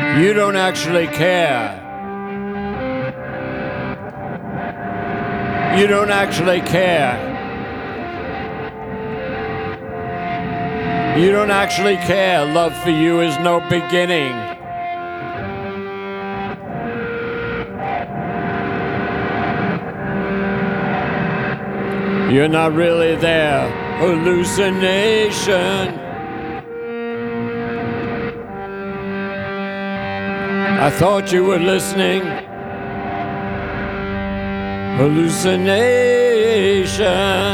You don't actually care. You don't actually care. You don't actually care. Love for you is no beginning. You're not really there. Hallucination. I thought you were listening. Hallucination.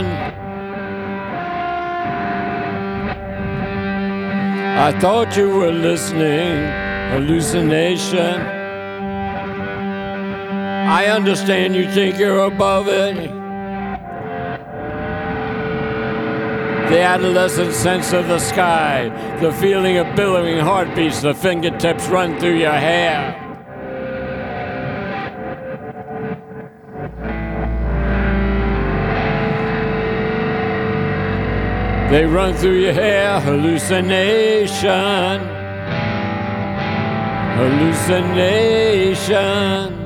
I thought you were listening. Hallucination. I understand you think you're above it. The adolescent sense of the sky, the feeling of billowing heartbeats, the fingertips run through your hair. They run through your hair, hallucination, hallucination.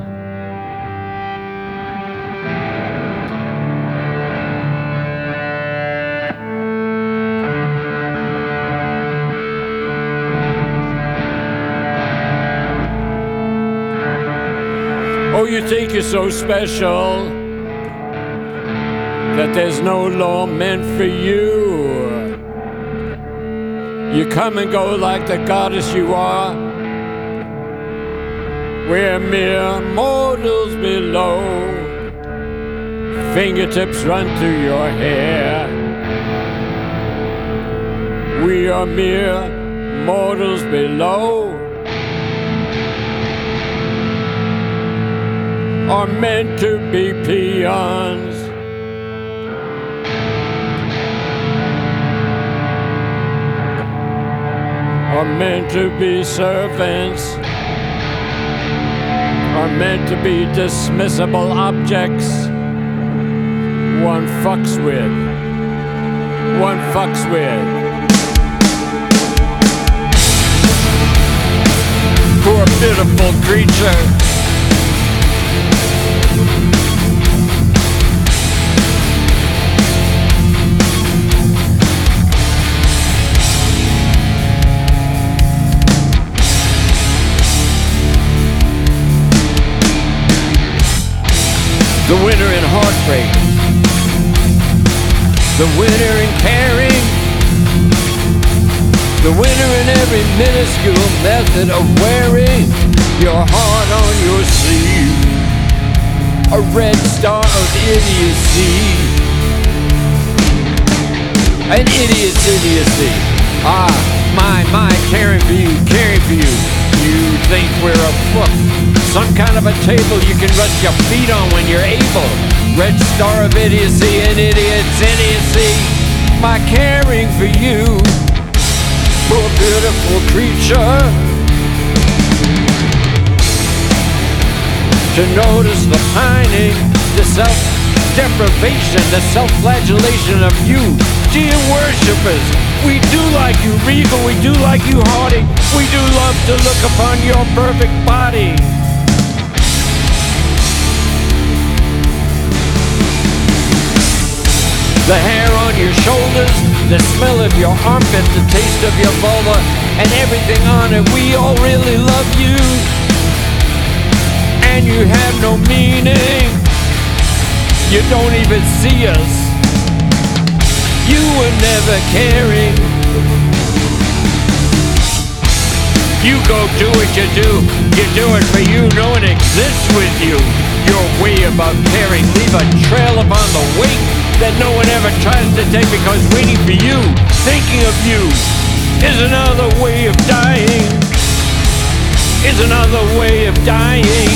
Oh, you think you're so special that there's no law meant for you. You come and go like the goddess you are. We're mere mortals below. Fingertips run through your hair. We are mere mortals below. Are meant to be peons. Are meant to be servants. Are meant to be dismissible objects. One fucks with. One fucks with. Poor pitiful creature. The winner in heartbreak, the winner in caring, the winner in every minuscule method of wearing your heart on your sleeve, a red star of idiocy, an idiot's idiocy. Ah, my, caring for you, caring for you. You think we're a book, some kind of a table you can rest your feet on when you're able. Red star of idiocy and idiot's idiocy. My caring for you, poor beautiful creature. To notice the pining, the self-deprivation, the self-flagellation of you, dear worshippers. We do like you regal, we do like you haughty. We do love to look upon your perfect body. The hair on your shoulders, the smell of your armpit, the taste of your vulva, and everything on it. We all really love you. And you have no meaning. You don't even see us. You were never caring. You go do what you do. You do it for you. No one exists with you. You're way above caring. Leave a trail upon the wake that no one ever tries to take, because waiting for you, thinking of you, is another way of dying. Is another way of dying.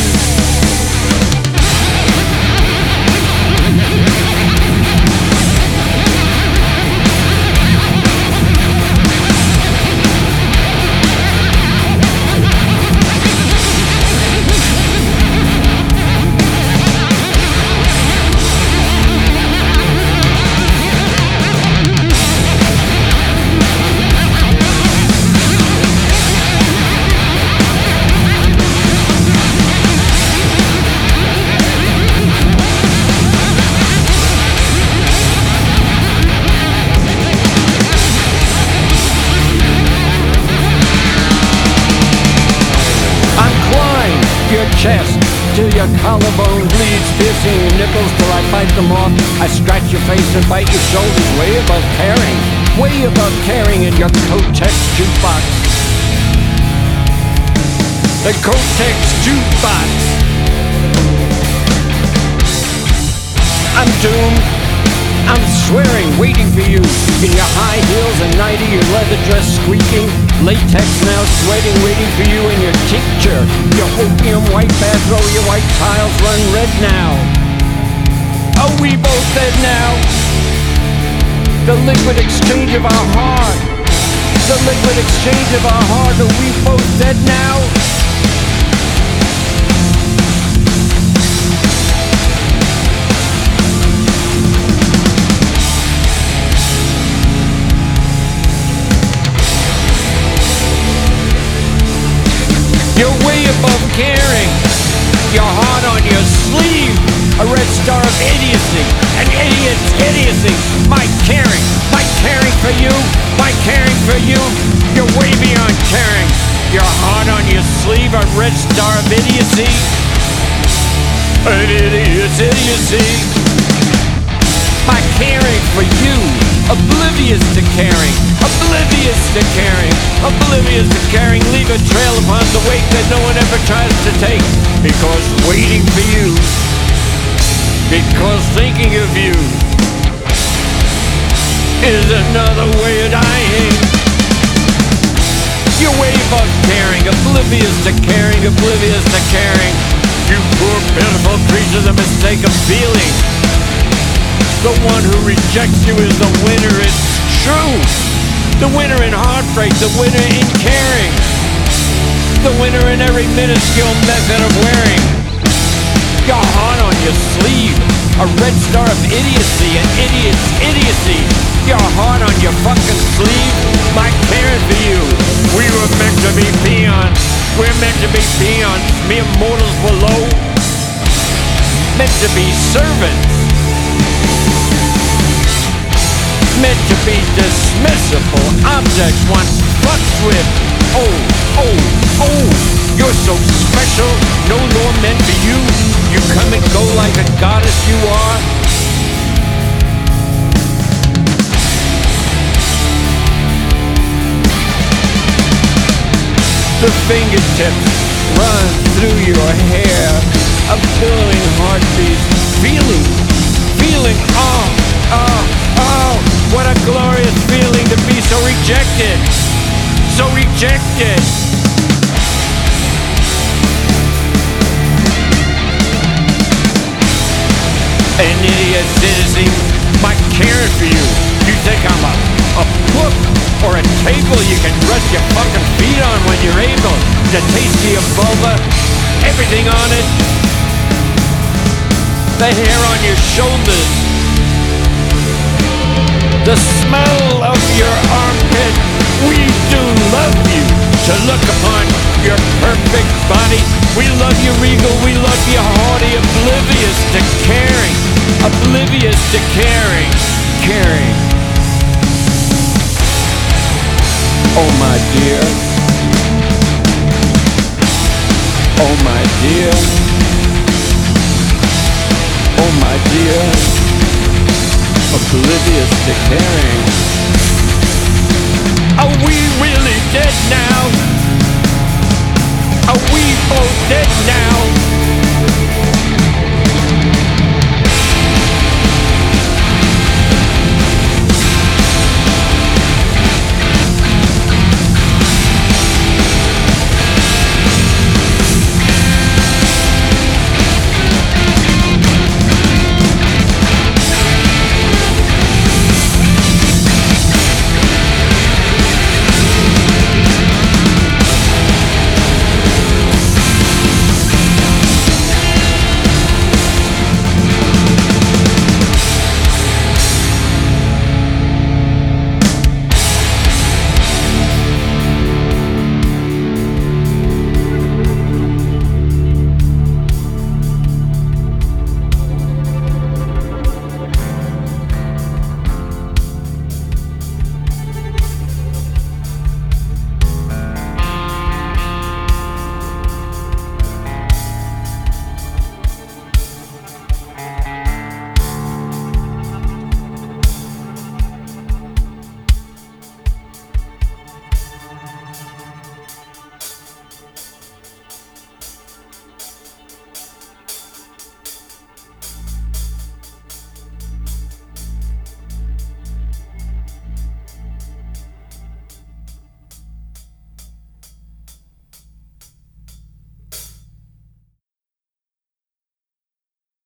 your collarbone bleeds, piercing your nipples till I bite them off. I scratch your face and bite your shoulders, way above caring in your Kotex jukebox. The Kotex jukebox. I'm doomed. I'm swearing, waiting for you. In your high heels and nightie, your leather dress squeaking. Latex now sweating, waiting for you in your tincture. Your opium white bathrobe, your white tiles run red now. Are we both dead now? The liquid exchange of our heart. The liquid exchange of our heart. Are we both dead now? You're way above caring. Your heart on your sleeve. A red star of idiocy. An idiot's idiocy. My caring for you. My caring for you. You're way beyond caring. Your heart on your sleeve. A red star of idiocy. An idiot's idiocy. My caring for you. Oblivious to caring. Oblivious to caring. Oblivious to caring. Leave a trail upon the wake that no one ever tries to take. Because waiting for you. Because thinking of you is another way of dying. You're way above caring. Oblivious to caring. Oblivious to caring. You poor pitiful creature, the mistake of feeling. The one who rejects you is the winner, it's true. The winner in heartbreak, the winner in caring. The winner in every minuscule method of wearing. Your heart on your sleeve, a red star of idiocy, an idiot's idiocy. Your heart on your fucking sleeve, my caring for you. We were meant to be peons. We're meant to be peons, mere mortals below. Meant to be servants. Meant to be dismissible objects one fucks with. Oh, you're so special, no law meant for you. You come and go like a goddess you are. The fingertips run through your hair, a billowing heartbeat, feeling, oh, what a glorious feeling to be so rejected. So rejected. An idiot citizen, my caring for you. You think I'm a book or a table you can rest your fucking feet on when you're able to taste your vulva, everything on it, the hair on your shoulders, the smell of your armpit. We do love you. To look upon your perfect body. We love you regal, we love you haughty, oblivious to caring. Oblivious to caring. Caring. Oh my dear. Oh my dear. Oh my dear. Oblivious to caring. Are we really dead now? Are we both dead now?